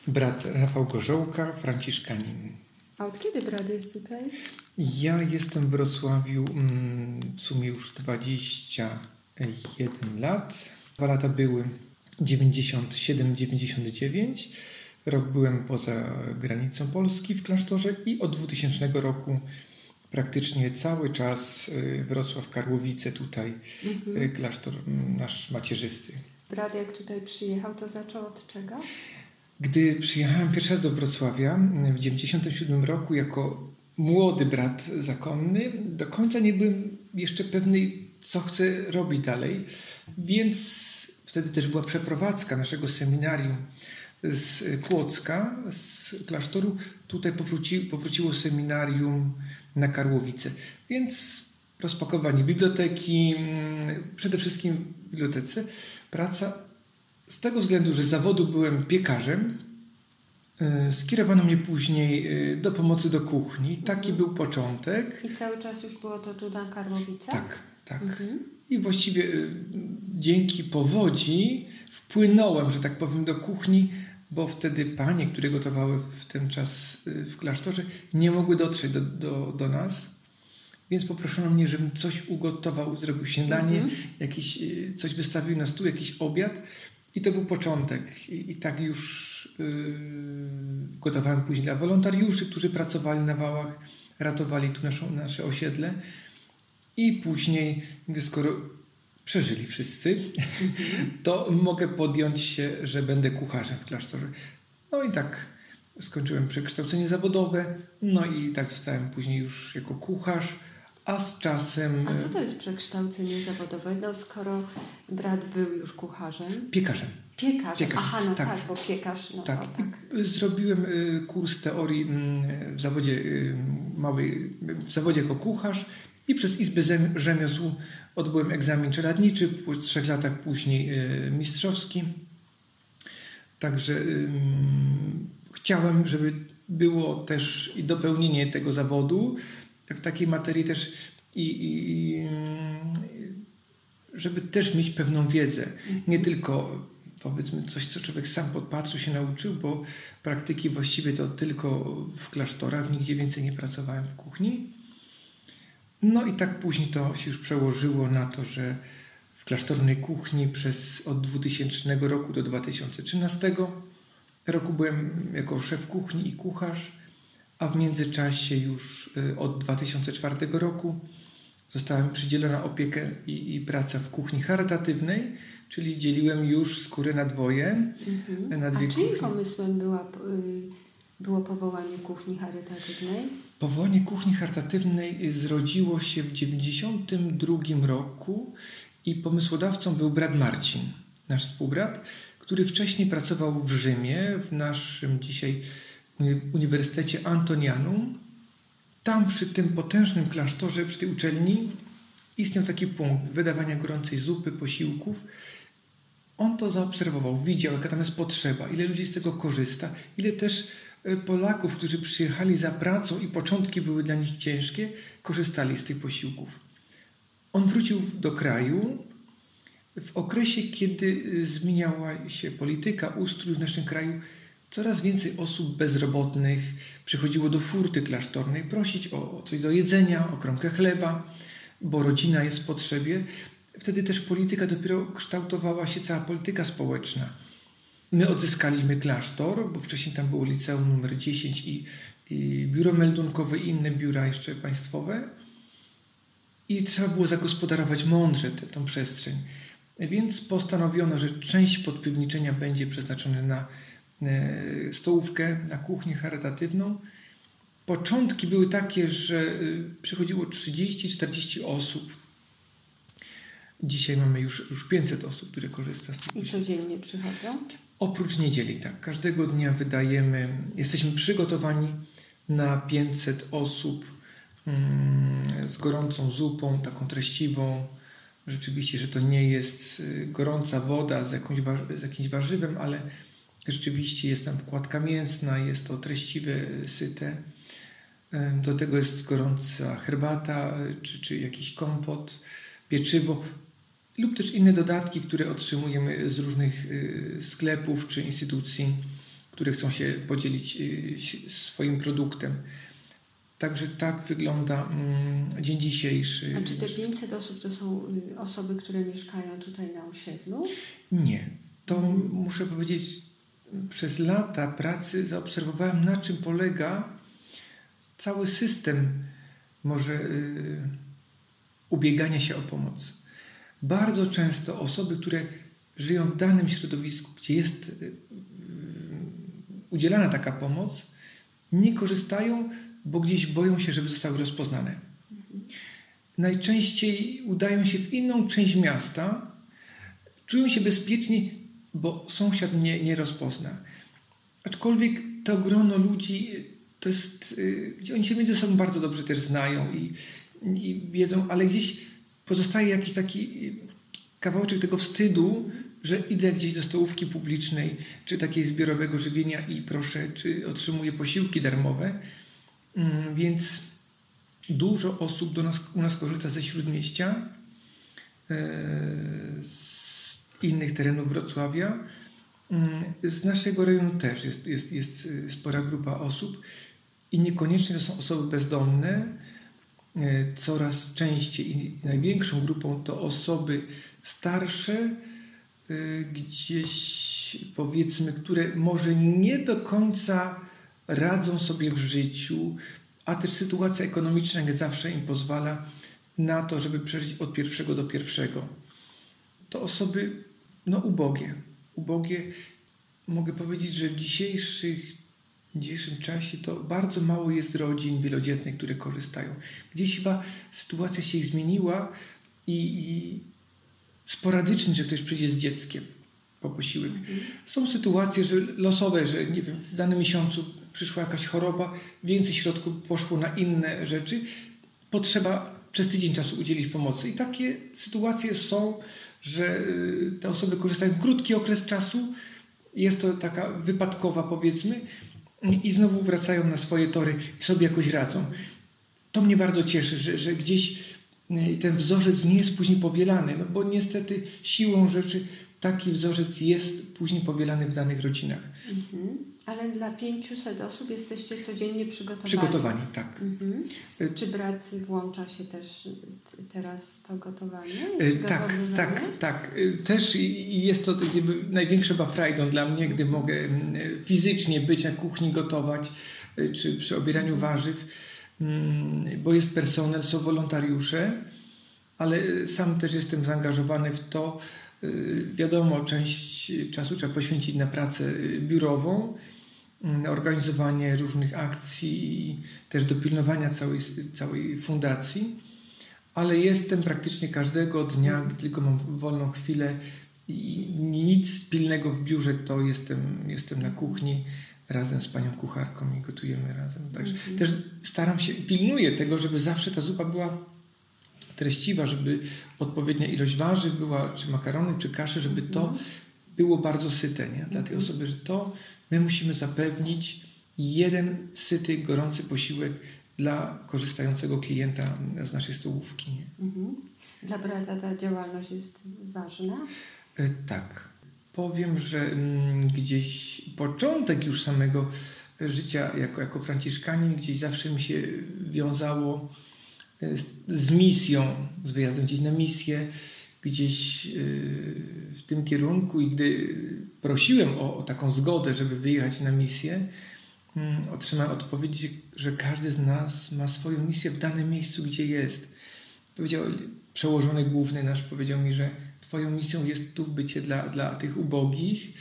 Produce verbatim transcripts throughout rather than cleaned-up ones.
Brat Rafał Gorzołka, franciszkanin. A od kiedy brat jest tutaj? Ja jestem w Wrocławiu mm, w sumie już dwadzieścia jeden lat. Dwa lata były dziewięćdziesiąt siedem dziewięćdziesiąt dziewięć. Rok byłem poza granicą Polski w klasztorze i od dwutysięcznego roku praktycznie cały czas Wrocław, Karłowice, tutaj mhm. klasztor nasz macierzysty. Brat jak tutaj przyjechał, to zaczął od czego? Gdy przyjechałem pierwszy raz do Wrocławia w dziewięćdziesiątym siódmym roku jako młody brat zakonny, do końca nie byłem jeszcze pewny, co chcę robić dalej, więc wtedy też była przeprowadzka naszego seminarium z Kłodzka, z klasztoru. Tutaj powróci, powróciło seminarium na Karłowice, więc rozpakowanie biblioteki, przede wszystkim w bibliotece, praca. Z tego względu, że z zawodu byłem piekarzem, skierowano mnie później do pomocy do kuchni. Taki mhm. był początek. I cały czas już było to tu na Karłowicach? Tak, tak. Mhm. I właściwie dzięki powodzi wpłynąłem, że tak powiem, do kuchni, bo wtedy panie, które gotowały w ten czas w klasztorze, nie mogły dotrzeć do, do, do nas. Więc poproszono mnie, żebym coś ugotował, zrobił śniadanie, mhm. jakiś, coś wystawił na stół, jakiś obiad. I to był początek. I, i tak już yy, gotowałem później dla wolontariuszy, którzy pracowali na wałach, ratowali tu naszą, nasze osiedle. I później, mówię, skoro przeżyli wszyscy, mm-hmm. to mogę podjąć się, że będę kucharzem w klasztorze. No i tak skończyłem przekształcenie zawodowe, no i tak zostałem później już jako kucharz, a z czasem... A co to jest przekształcenie zawodowe? No skoro brat był już kucharzem? Piekarzem. Piekarz. Piekarz. Aha, no tak, tak, bo piekarz. No tak. O, tak. Zrobiłem kurs teorii w zawodzie małej, w zawodzie jako kucharz i przez Izbę Rzemiosł odbyłem egzamin czeladniczy, po trzech latach później mistrzowski. Także um, chciałem, żeby było też i dopełnienie tego zawodu w takiej materii też i, i, i żeby też mieć pewną wiedzę. Nie tylko powiedzmy coś, co człowiek sam podpatrzył, się nauczył, bo praktyki właściwie to tylko w klasztorach, nigdzie więcej nie pracowałem w kuchni. No i tak później to się już przełożyło na to, że w klasztornej kuchni przez od dwutysięcznego roku do dwa tysiące trzynastego roku byłem jako szef kuchni i kucharz, a w międzyczasie już od dwa tysiące czwartego roku została mi przydzielona opiekę i, i praca w kuchni charytatywnej, czyli dzieliłem już skórę na dwoje. Mhm. Na dwie a czyim kuchnie. pomysłem była, było powołanie kuchni charytatywnej? Powołanie kuchni charytatywnej zrodziło się w dziewięćdziesiątym drugim roku i pomysłodawcą był brat Marcin, nasz współbrat, który wcześniej pracował w Rzymie, w naszym dzisiaj Uniwersytecie Antonianum. Tam przy tym potężnym klasztorze, przy tej uczelni istniał taki punkt wydawania gorącej zupy, posiłków. On to zaobserwował, widział, jaka tam jest potrzeba, ile ludzi z tego korzysta, ile też Polaków, którzy przyjechali za pracą i początki były dla nich ciężkie, korzystali z tych posiłków. On wrócił do kraju w okresie, kiedy zmieniała się polityka, ustrój w naszym kraju. Coraz więcej osób bezrobotnych przychodziło do furty klasztornej prosić o coś do jedzenia, o kromkę chleba, bo rodzina jest w potrzebie. Wtedy też polityka dopiero kształtowała się, cała polityka społeczna. My odzyskaliśmy klasztor, bo wcześniej tam było liceum numer dziesięć i, i biuro meldunkowe i inne biura jeszcze państwowe. I trzeba było zagospodarować mądrze tę, tę przestrzeń. Więc postanowiono, że część podpiwniczenia będzie przeznaczona na stołówkę, na kuchnię charytatywną. Początki były takie, że przychodziło trzydzieści czterdzieści osób. Dzisiaj mamy już, już pięćset osób, które korzysta z tego. I codziennie przychodzą? Oprócz niedzieli, tak. Każdego dnia wydajemy, jesteśmy przygotowani na pięćset osób mm, z gorącą zupą, taką treściwą. Rzeczywiście, że to nie jest gorąca woda z, jakąś, z jakimś warzywem, ale rzeczywiście jest tam wkładka mięsna, jest to treściwe, syte. Do tego jest gorąca herbata, czy, czy jakiś kompot, pieczywo lub też inne dodatki, które otrzymujemy z różnych sklepów czy instytucji, które chcą się podzielić swoim produktem. Także tak wygląda mm, dzień dzisiejszy. A czy te pięćset osób to są osoby, które mieszkają tutaj na osiedlu? Nie. To hmm. muszę powiedzieć, przez lata pracy zaobserwowałem, na czym polega cały system może y, ubiegania się o pomoc. Bardzo często osoby, które żyją w danym środowisku, gdzie jest y, y, udzielana taka pomoc, nie korzystają, bo gdzieś boją się, żeby zostały rozpoznane. Mhm. Najczęściej udają się w inną część miasta, czują się bezpiecznie, bo sąsiad mnie nie rozpozna. Aczkolwiek to grono ludzi, to jest, yy, gdzie oni się między sobą bardzo dobrze też znają i, i wiedzą, ale gdzieś pozostaje jakiś taki kawałeczek tego wstydu, że idę gdzieś do stołówki publicznej, czy takiej zbiorowego żywienia i proszę, czy otrzymuję posiłki darmowe. Yy, więc dużo osób do nas, u nas korzysta ze Śródmieścia, yy, z innych terenów Wrocławia. Z naszego rejonu też jest, jest, jest spora grupa osób i niekoniecznie to są osoby bezdomne. Coraz częściej i największą grupą to osoby starsze, gdzieś powiedzmy, które może nie do końca radzą sobie w życiu, a też sytuacja ekonomiczna nie zawsze im pozwala na to, żeby przeżyć od pierwszego do pierwszego. To osoby no ubogie. Ubogie. Mogę powiedzieć, że w dzisiejszych, w dzisiejszym czasie to bardzo mało jest rodzin wielodzietnych, które korzystają. Gdzieś chyba sytuacja się zmieniła i, i sporadycznie, że ktoś przyjdzie z dzieckiem po posiłek. Mhm. Są sytuacje, że losowe, że nie wiem, w danym miesiącu przyszła jakaś choroba, więcej środków poszło na inne rzeczy. Potrzeba przez tydzień czasu udzielić pomocy. I takie sytuacje są, że te osoby korzystają w krótki okres czasu, jest to taka wypadkowa powiedzmy i znowu wracają na swoje tory i sobie jakoś radzą. To mnie bardzo cieszy, że, że gdzieś ten wzorzec nie jest później powielany, no bo niestety siłą rzeczy taki wzorzec jest później powielany w danych rodzinach. Mhm. Ale dla pięciuset osób jesteście codziennie przygotowani? Przygotowani, tak. Mhm. Czy brat włącza się też teraz w to gotowanie? Tak, tak, tak. Też jest to jakby największą frajdą dla mnie, gdy mogę fizycznie być na kuchni, gotować, czy przy obieraniu warzyw, bo jest personel, są wolontariusze, ale sam też jestem zaangażowany w to. Wiadomo, część czasu trzeba poświęcić na pracę biurową, na organizowanie różnych akcji i też dopilnowania całej, całej fundacji, ale jestem praktycznie każdego dnia, gdy tylko mam wolną chwilę i nic pilnego w biurze, to jestem, jestem na kuchni razem z panią kucharką i gotujemy razem. Także mm-hmm. też staram się, pilnuję tego, żeby zawsze ta zupa była treściwa, żeby odpowiednia ilość warzyw była, czy makaronu, czy kaszy, żeby to mm. było bardzo syte, nie? Dla tej osoby, że to my musimy zapewnić jeden syty, gorący posiłek dla korzystającego klienta z naszej stołówki. Nie? Mm-hmm. Dla brata ta działalność jest ważna? E, tak. Powiem, że m, gdzieś początek już samego życia jako, jako franciszkanin gdzieś zawsze mi się wiązało z misją, z wyjazdem gdzieś na misję, gdzieś w tym kierunku i gdy prosiłem o, o taką zgodę, żeby wyjechać na misję, otrzymałem odpowiedź, że każdy z nas ma swoją misję w danym miejscu, gdzie jest. Powiedział, przełożony główny nasz powiedział mi, że twoją misją jest tu bycie dla, dla tych ubogich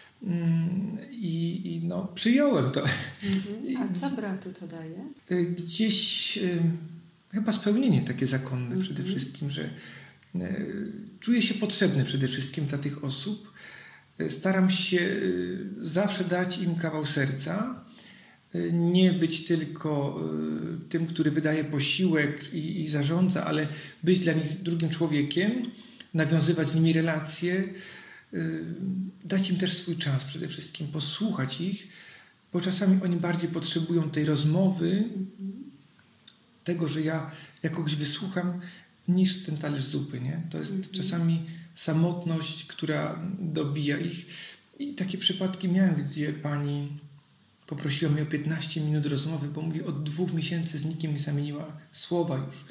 i, i no, przyjąłem to. Mhm. A co bratu to daje? Gdzieś chyba spełnienie takie zakonne mm-hmm. przede wszystkim, że e, czuję się potrzebny przede wszystkim dla tych osób. E, staram się e, zawsze dać im kawał serca, e, nie być tylko e, tym, który wydaje posiłek i, i zarządza, ale być dla nich drugim człowiekiem, nawiązywać z nimi relacje, e, dać im też swój czas przede wszystkim, posłuchać ich, bo czasami oni bardziej potrzebują tej rozmowy, mm-hmm. tego, że ja, ja kogoś wysłucham, niż ten talerz zupy, nie? To jest mm-hmm. czasami samotność, która dobija ich. I takie przypadki miałem, gdzie pani poprosiła mnie o piętnaście minut rozmowy, bo mówi, od dwóch miesięcy z nikim nie zamieniła słowa już.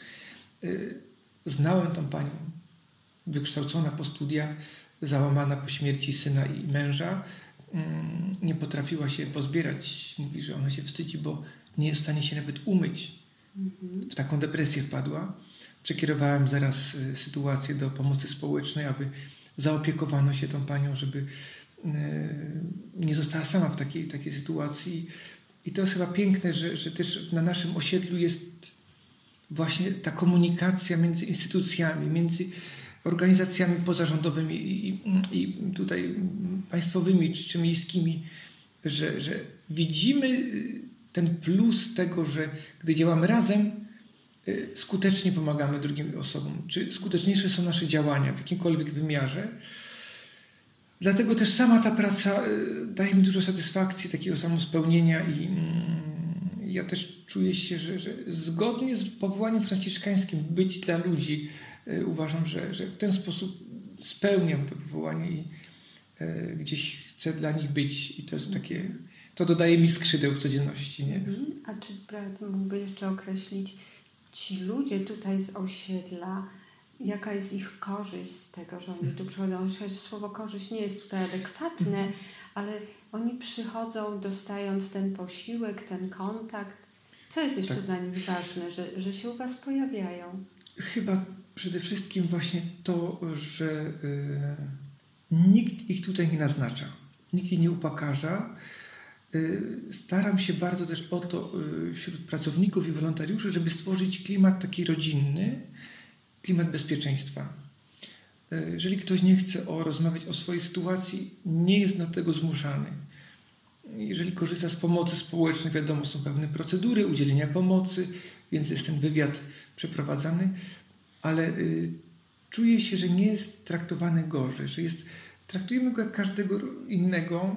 Znałem tą panią, wykształcona po studiach, załamana po śmierci syna i męża. Nie potrafiła się pozbierać. Mówi, że ona się wstydzi, bo nie jest w stanie się nawet umyć. W taką depresję wpadła. Przekierowałem zaraz sytuację do pomocy społecznej, aby zaopiekowano się tą panią, żeby nie została sama w takiej, takiej sytuacji. I to jest chyba piękne, że, że też na naszym osiedlu jest właśnie ta komunikacja między instytucjami, między organizacjami pozarządowymi i, i tutaj państwowymi czy, czy miejskimi, że, że widzimy ten plus tego, że gdy działamy razem, skutecznie pomagamy drugim osobom, czy skuteczniejsze są nasze działania w jakimkolwiek wymiarze. Dlatego też sama ta praca daje mi dużo satysfakcji, takiego samospełnienia i ja też czuję się, że, że zgodnie z powołaniem franciszkańskim być dla ludzi, uważam, że, że w ten sposób spełniam to powołanie i gdzieś chcę dla nich być i to jest takie, to dodaje mi skrzydeł w codzienności. Nie? A czy brat mógłby jeszcze określić, ci ludzie tutaj z osiedla, jaka jest ich korzyść z tego, że oni tu przychodzą? Myślę, że słowo korzyść nie jest tutaj adekwatne, ale oni przychodzą dostając ten posiłek, ten kontakt. Co jest jeszcze tak dla nich ważne, że, że się u was pojawiają? Chyba przede wszystkim właśnie to, że y, nikt ich tutaj nie naznacza, nikt ich nie upokarza. Y, staram się bardzo też o to y, wśród pracowników i wolontariuszy, żeby stworzyć klimat taki rodzinny, klimat bezpieczeństwa. Y, jeżeli ktoś nie chce o, rozmawiać o swojej sytuacji, nie jest do tego zmuszany. Jeżeli korzysta z pomocy społecznej, wiadomo, są pewne procedury udzielenia pomocy, więc jest ten wywiad przeprowadzany, ale y, czuję się, że nie jest traktowany gorzej, że jest, traktujemy go jak każdego innego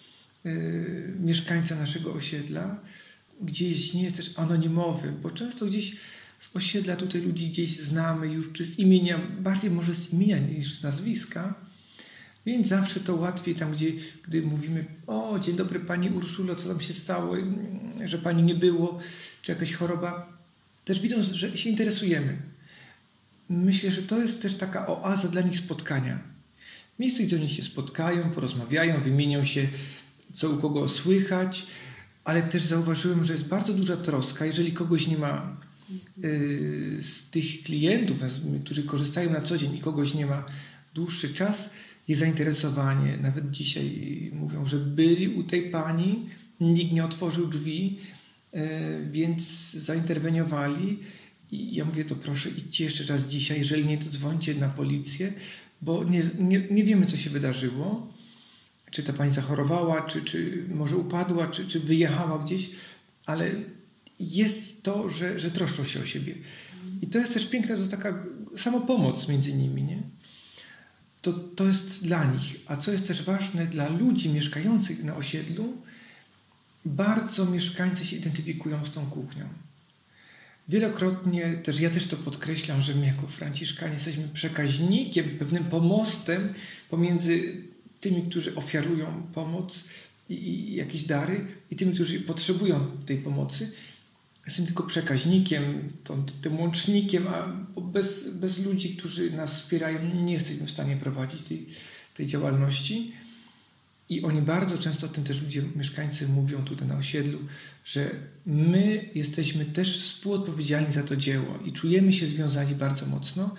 y, mieszkańca naszego osiedla, gdzieś nie jest też anonimowy, bo często gdzieś z osiedla tutaj ludzi gdzieś znamy już, czy z imienia, bardziej może z imienia niż z nazwiska, więc zawsze to łatwiej tam, gdzie, gdy mówimy, o, dzień dobry pani Urszulo, co tam się stało, że pani nie było, czy jakaś choroba, też widzą, że się interesujemy. Myślę, że to jest też taka oaza dla nich spotkania. Miejsce, gdzie oni się spotkają, porozmawiają, wymienią się, co u kogo słychać, ale też zauważyłem, że jest bardzo duża troska, jeżeli kogoś nie ma y, z tych klientów, którzy korzystają na co dzień i kogoś nie ma dłuższy czas, jest zainteresowanie. Nawet dzisiaj mówią, że byli u tej pani, nikt nie otworzył drzwi, y, więc zainterweniowali. I ja mówię, to proszę, idźcie jeszcze raz dzisiaj, jeżeli nie, to dzwońcie na policję, bo nie, nie, nie wiemy, co się wydarzyło. Czy ta pani zachorowała, czy, czy może upadła, czy, czy wyjechała gdzieś, ale jest to, że, że troszczą się o siebie. I to jest też piękna, to taka samopomoc między nimi, nie? To, to jest dla nich. A co jest też ważne dla ludzi mieszkających na osiedlu, bardzo mieszkańcy się identyfikują z tą kuchnią. Wielokrotnie też, ja też to podkreślam, że my jako franciszkanie jesteśmy przekaźnikiem, pewnym pomostem pomiędzy tymi, którzy ofiarują pomoc i, i jakieś dary i tymi, którzy potrzebują tej pomocy. Jestem tylko przekaźnikiem, tą, tym łącznikiem, a bez, bez ludzi, którzy nas wspierają, nie jesteśmy w stanie prowadzić tej, tej działalności. I oni bardzo często, o tym też ludzie, mieszkańcy mówią tutaj na osiedlu, że my jesteśmy też współodpowiedzialni za to dzieło i czujemy się związani bardzo mocno,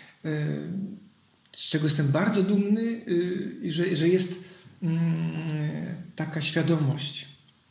z czego jestem bardzo dumny, że, że jest taka świadomość.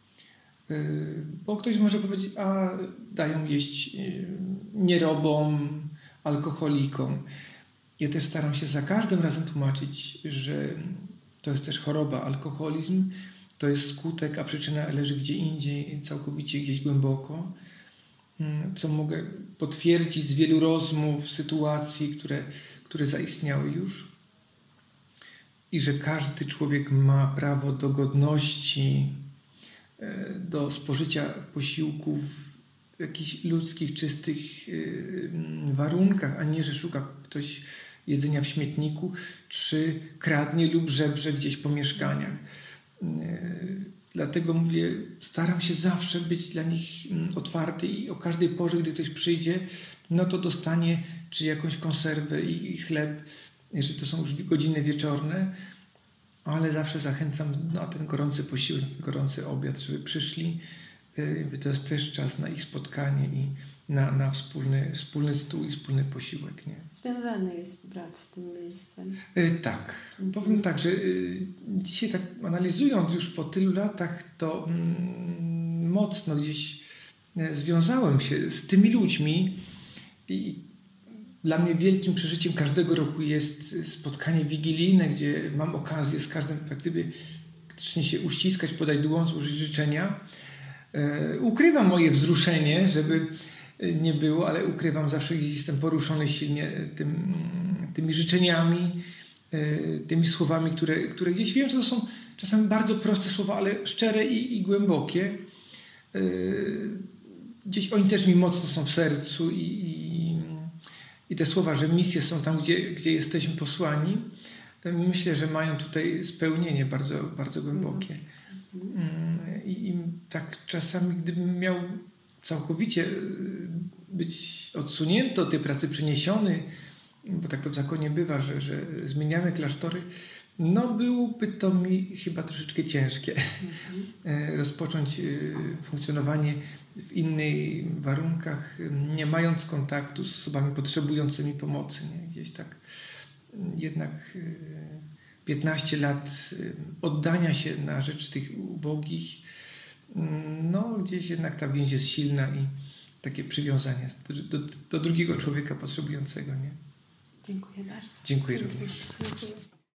Bo ktoś może powiedzieć, a dają jeść nierobom, alkoholikom. Ja też staram się za każdym razem tłumaczyć, że to jest też choroba, alkoholizm, to jest skutek, a przyczyna leży gdzie indziej, całkowicie gdzieś głęboko, co mogę potwierdzić z wielu rozmów, sytuacji, które, które zaistniały już. I że każdy człowiek ma prawo do godności, do spożycia posiłków w jakichś ludzkich, czystych warunkach, a nie, że szuka ktoś jedzenia w śmietniku, czy kradnie lub żebrze gdzieś po mieszkaniach. Dlatego mówię, staram się zawsze być dla nich otwarty i o każdej porze, gdy ktoś przyjdzie, no to dostanie czy jakąś konserwę i chleb, jeżeli to są już godziny wieczorne, ale zawsze zachęcam na ten gorący posiłek, ten gorący obiad, żeby przyszli. To jest też czas na ich spotkanie i na, na wspólny, wspólny stół i wspólny posiłek. Nie? Związany jest brat z tym miejscem. E, tak. Mhm. Powiem tak, że y, dzisiaj tak analizując już po tylu latach, to mm, mocno gdzieś y, związałem się z tymi ludźmi i dla mnie wielkim przeżyciem każdego roku jest spotkanie wigilijne, gdzie mam okazję z każdym jak gdyby faktycznie się uściskać, podać dłoń, złożyć życzenia. E, ukrywam moje wzruszenie, żeby nie było, ale ukrywam, zawsze gdzieś jestem poruszony silnie tym, tymi życzeniami, tymi słowami, które, które gdzieś wiem, że to są czasami bardzo proste słowa, ale szczere i, i głębokie. Gdzieś oni też mi mocno są w sercu i, i, i te słowa, że misje są tam, gdzie, gdzie jesteśmy posłani, myślę, że mają tutaj spełnienie bardzo, bardzo głębokie. I, i tak czasami, gdybym miał całkowicie być odsunięty od tej pracy, przeniesiony, bo tak to w zakonie bywa, że, że zmieniamy klasztory, no byłoby to mi chyba troszeczkę ciężkie mhm. rozpocząć funkcjonowanie w innych warunkach, nie mając kontaktu z osobami potrzebującymi pomocy. Nie? Gdzieś tak jednak piętnaście lat oddania się na rzecz tych ubogich, no gdzieś jednak ta więź jest silna i takie przywiązanie do, do, do drugiego człowieka potrzebującego. Nie? Dziękuję bardzo. Dziękuję również. Dziękuję.